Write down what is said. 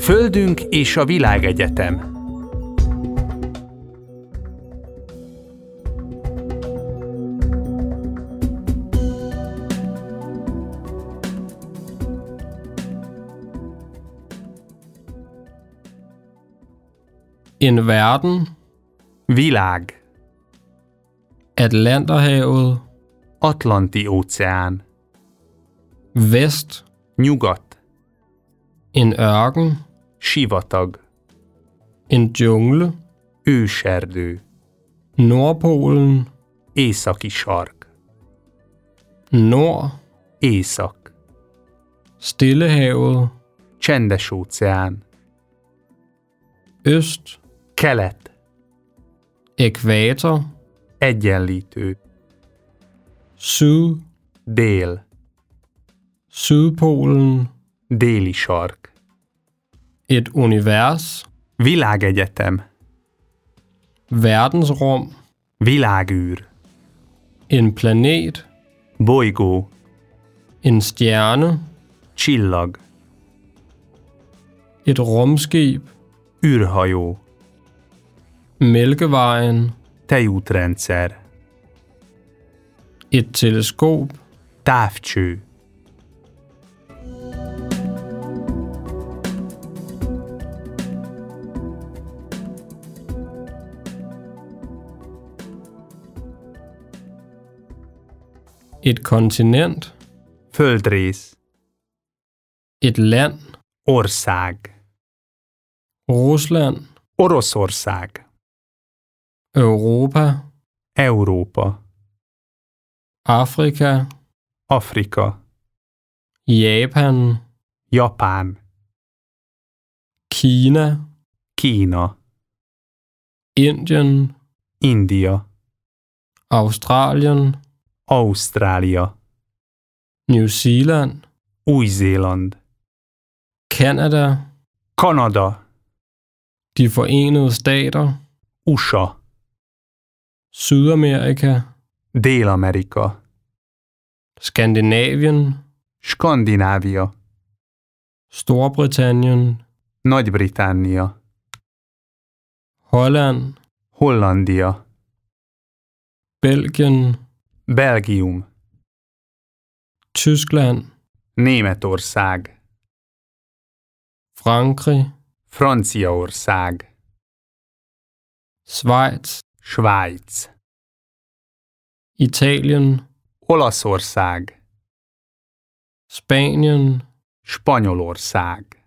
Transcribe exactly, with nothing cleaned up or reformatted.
Földünk és a világegyetem. En verden. Világ. Atlanterhavet. Atlanti óceán. Vest. Nyugat. En ørken. Sivatag. En jungle. Őserdő. Nordpolen. Északi sark. Nord. Észak. Stillehavet. Csendes óceán. Øst. Kelet. Ækvator. Egyenlítő. Syd. Dél. Sydpolen. Déli sark. Et univers. Világegyetem. Verdensrum. Világűr. En planet. Bolygó. En stjerne. Csillag. Et rumskib. Űrhajó. Mælkevejen. Tejútrendszer. Et teleskop. Távcső. Et kontinent. Földrész. Et land. Ország. Rusland. Oroszország. Europa. Európa. Afrika. Afrika. Japan. Japán. Kina. Kína. Indien. India. Australien. Ausztrália. New Zealand. Új-Zéland. Canada. Kanada. De Forenede Stater. u es á. Sydamerika. Dél-Amerika. Skandinavien. Skandinávia. Storbritannien. Nagy-Britannia. Holland. Hollandia. Belgien. Belgium. Tyskland. Németország. Frankrig. Franciaország. Schweiz. Svájc. Italien. Olaszország. Spanien. Spanyolország.